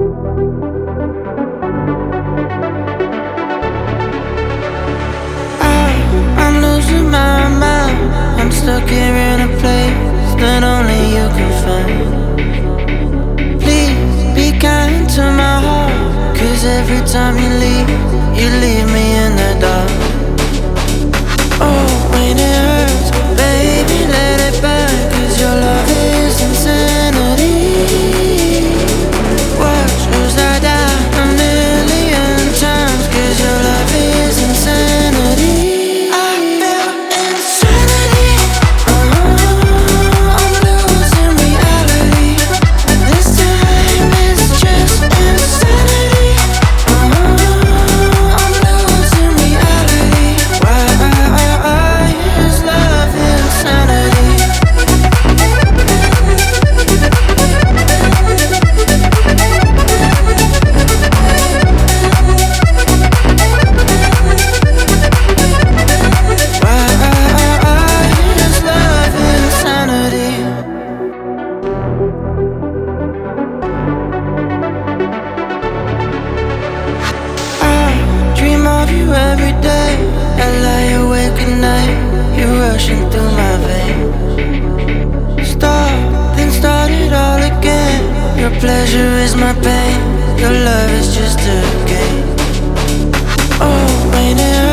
I'm losing my mind. I'm stuck here in a place that only you can find. Please be kind to my heart, 'cause every time you leave me in the dark. Oh, when it hurts, baby, let it burn, 'cause your love is insanity. Watch as I die a million times, 'cause your love is insanity. I feel insanity. I'm losing reality. This time it's just insanity. I'm losing reality. Why is love insanity? Dream of you every day. I lie awake at night. You're rushing through my veins. Stop, then start it all again. Your pleasure is my pain. Your love is just a game. Oh, when it hurts.